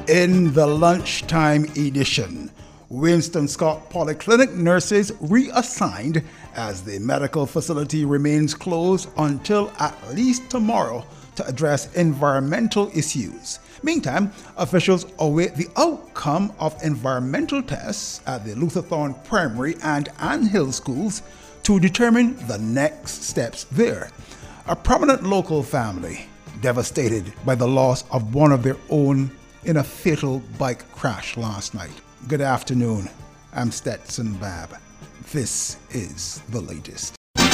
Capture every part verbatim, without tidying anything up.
In the lunchtime edition, Winston Scott Polyclinic nurses reassigned as the medical facility remains closed until at least tomorrow to address environmental issues. Meantime, officials await the outcome of environmental tests at the Luther Thorne Primary and Ann Hill schools to determine the next steps there. A prominent local family devastated by the loss of one of their own in a fatal bike crash last night. Good afternoon. I'm Stetson Babb. This is the latest.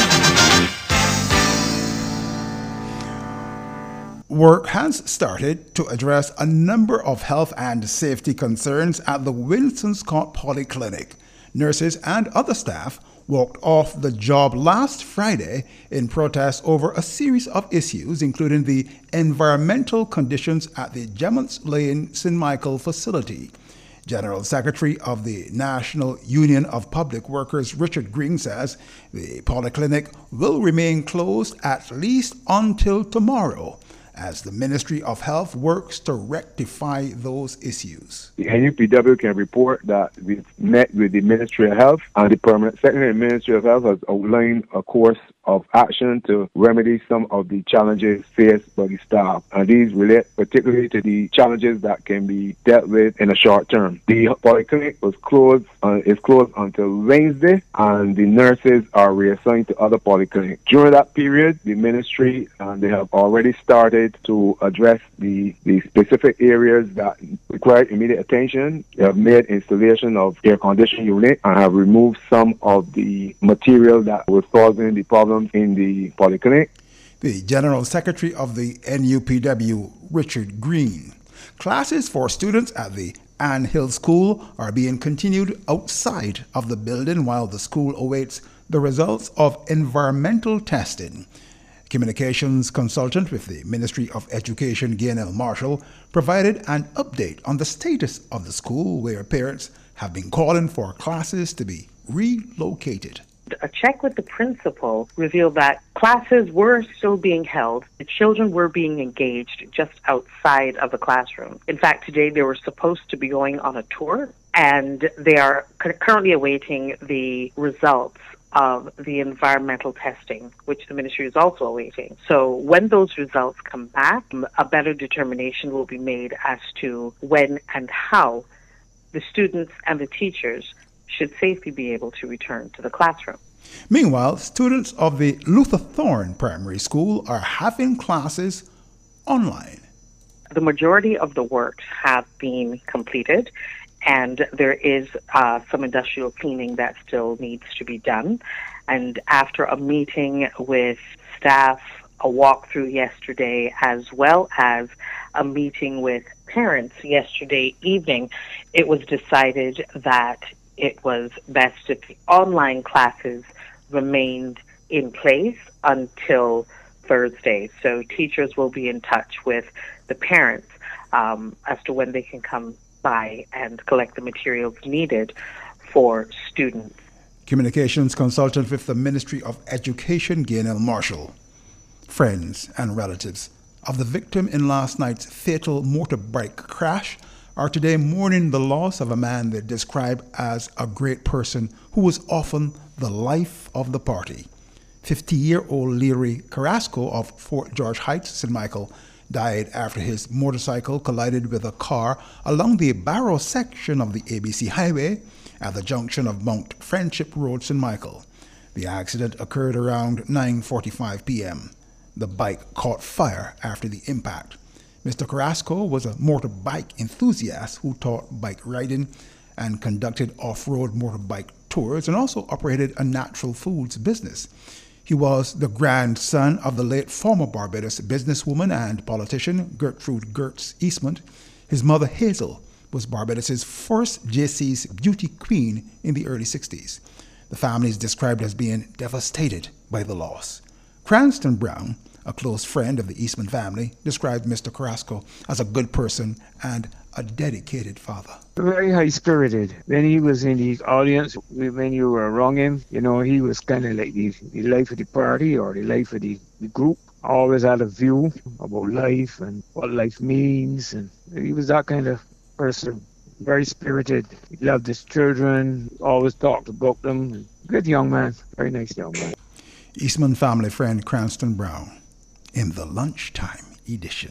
Work has started to address a number of health and safety concerns at the Winston Scott Polyclinic. Nurses and other staff walked off the job last Friday in protest over a series of issues, including the environmental conditions at the Gemmonts Lane Saint Michael facility. General Secretary of the National Union of Public Workers, Richard Green, says the polyclinic will remain closed at least until tomorrow, as the Ministry of Health works to rectify those issues. The N U P W can report that we've met with the Ministry of Health, and the Permanent Secretary of the Ministry of Health has outlined a course of action to remedy some of the challenges faced by the staff. And these relate particularly to the challenges that can be dealt with in a short term. The polyclinic was closed, uh, is closed until Wednesday, and the nurses are reassigned to other polyclinics. During that period, the ministry, uh, they have already started to address the, the specific areas that require immediate attention. They have made installation of air conditioning unit and have removed some of the material that was causing the problem in the polyclinic. The General Secretary of the N U P W, Richard Green. Classes for students at the Ann Hill School are being continued outside of the building while the school awaits the results of environmental testing. Communications consultant with the Ministry of Education, Gaynell Marshall, provided an update on the status of the school, where parents have been calling for classes to be relocated. A check with the principal revealed that classes were still being held. The children were being engaged just outside of the classroom. In fact, today they were supposed to be going on a tour, and they are currently awaiting the results of the environmental testing, which the ministry is also awaiting. So when those results come back, a better determination will be made as to when and how the students and the teachers should safely be able to return to the classroom. Meanwhile, students of the Luther Thorne Primary School are having classes online. The majority of the works have been completed, and there is uh, some industrial cleaning that still needs to be done. And after a meeting with staff, a walkthrough yesterday, as well as a meeting with parents yesterday evening, it was decided that it was best if the online classes remained in place until Thursday. So teachers will be in touch with the parents um, as to when they can come by and collect the materials needed for students. Communications consultant with the Ministry of Education, Gaynell Marshall. Friends and relatives of the victim in last night's fatal motorbike crash are today mourning the loss of a man they describe as a great person who was often the life of the party. fifty-year-old Leary Carrasco of Fort George Heights, Saint Michael, died after his motorcycle collided with a car along the Barrow section of the A B C Highway at the junction of Mount Friendship Road, Saint Michael. The accident occurred around nine forty-five p.m. The bike caught fire after the impact. Mister Carrasco was a motorbike enthusiast who taught bike riding and conducted off-road motorbike tours, and also operated a natural foods business. He was the grandson of the late former Barbados businesswoman and politician Gertrude Gertz Eastman. His mother, Hazel, was Barbados's first J C's beauty queen in the early sixties. The family is described as being devastated by the loss. Cranston Brown, a close friend of the Eastman family, described Mister Carrasco as a good person and a dedicated father. Very high-spirited. When he was in the audience, when you were around him, you know, he was kind of like the, the life of the party or the life of the, the group. Always had a view about life and what life means, and he was that kind of person, very spirited. He loved his children, always talked about them. Good young man, very nice young man. Eastman family friend Cranston Brown in the Lunchtime edition.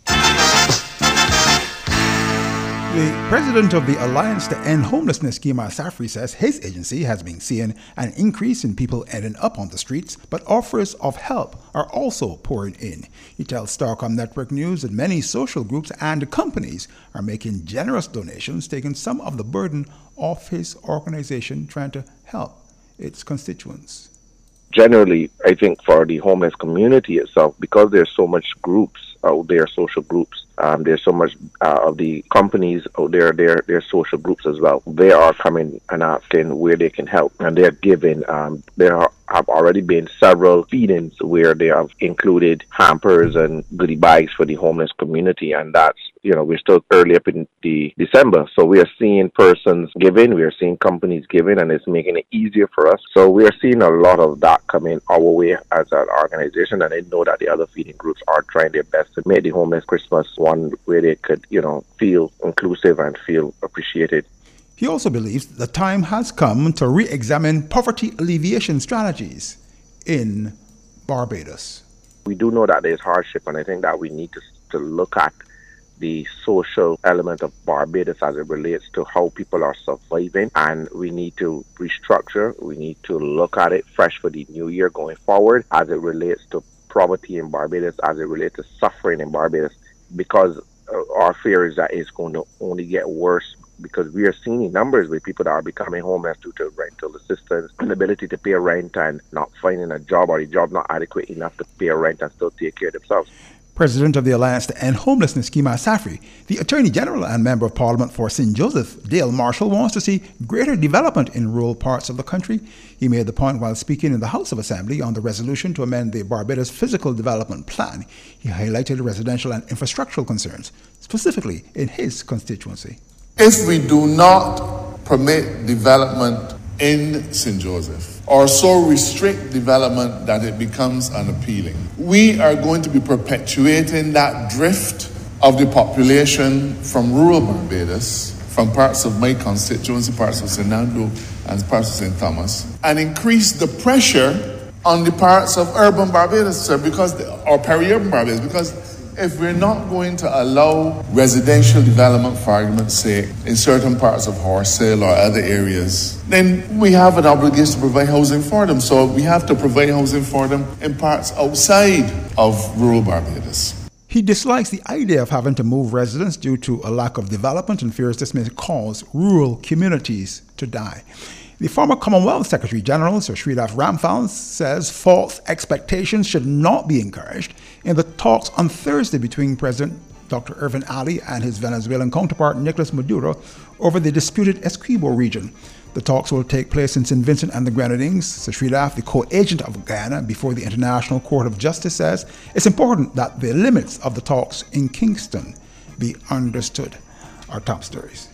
The president of the Alliance to End Homelessness, Kima Safri, says his agency has been seeing an increase in people ending up on the streets, but offers of help are also pouring in. He tells Starcom Network News that many social groups and companies are making generous donations, taking some of the burden off his organization trying to help its constituents. Generally, I think for the homeless community itself, because there's so much groups out there, social groups, um, there's so much uh, of the companies out there, their their social groups as well. They are coming and asking where they can help, and they're giving. Um, there are, have already been several feedings where they have included hampers and goodie bags for the homeless community, and that's, you know, we're still early up in the December, so we are seeing persons giving, we are seeing companies giving, and it's making it easier for us. So we are seeing a lot of that coming our way as an organization, and I know that the other feeding groups are trying their best to make the homeless Christmas one where they could, you know, feel inclusive and feel appreciated. He also believes the time has come to re-examine poverty alleviation strategies in Barbados. We do know that there's hardship, and I think that we need to, to look at the social element of Barbados as it relates to how people are surviving, and we need to restructure. We need to look at it fresh for the new year going forward as it relates to poverty in Barbados, as it relates to suffering in Barbados, because uh, our fear is that it's going to only get worse, because we are seeing numbers with people that are becoming homeless due to rental assistance, inability to pay rent, and not finding a job, or the job not adequate enough to pay rent and still take care of themselves. President of the Alliance to End Homelessness, Kima Safri, the Attorney General and Member of Parliament for Saint Joseph, Dale Marshall, wants to see greater development in rural parts of the country. He made the point while speaking in the House of Assembly on the resolution to amend the Barbados Physical Development Plan. He highlighted residential and infrastructural concerns, specifically in his constituency. If we do not permit development in Saint Joseph, or so restrict development that it becomes unappealing, we are going to be perpetuating that drift of the population from rural Barbados, from parts of my constituency, parts of Saint Andrew and parts of Saint Thomas, and increase the pressure on the parts of urban Barbados, sir, because the, or peri-urban Barbados, because if we're not going to allow residential development, for argument's sake, in certain parts of Horsell or other areas, then we have an obligation to provide housing for them. So we have to provide housing for them in parts outside of rural Barbados. He dislikes the idea of having to move residents due to a lack of development and fears this may cause rural communities to die. The former Commonwealth Secretary General, Sir Sridhar Ramphal, says false expectations should not be encouraged in the talks on Thursday between President Doctor Irvin Ali and his Venezuelan counterpart Nicolas Maduro over the disputed Essequibo region. The talks will take place in Saint Vincent and the Grenadines. Sir Sridhar, the co-agent of Guyana before the International Court of Justice, says it's important that the limits of the talks in Kingston be understood. Our top stories.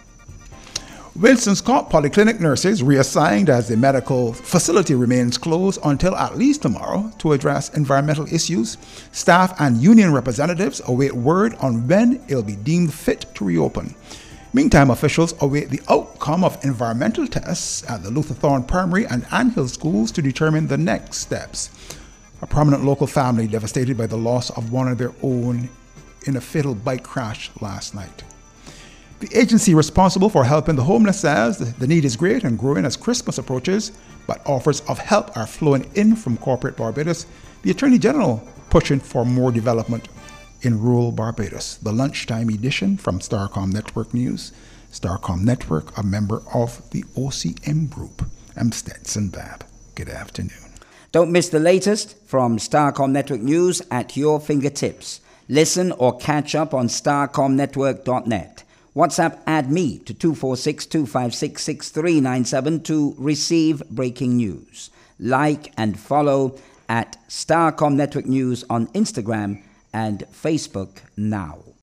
Winston Scott Polyclinic nurses reassigned as the medical facility remains closed until at least tomorrow to address environmental issues. Staff and union representatives await word on when it'll be deemed fit to reopen. Meantime, officials await the outcome of environmental tests at the Luther Thorne Primary and Anhill schools to determine the next steps. A prominent local family devastated by the loss of one of their own in a fatal bike crash last night. The agency responsible for helping the homeless says the need is great and growing as Christmas approaches, but offers of help are flowing in from corporate Barbados. The Attorney General pushing for more development in rural Barbados. The Lunchtime edition from Starcom Network News. Starcom Network, a member of the O C M Group. I'm Stetson Babb. Good afternoon. Don't miss the latest from Starcom Network News at your fingertips. Listen or catch up on starcom network dot net. WhatsApp add me to two four six, two five six, six three nine seven to receive breaking news. Like and follow at Starcom Network News on Instagram and Facebook now.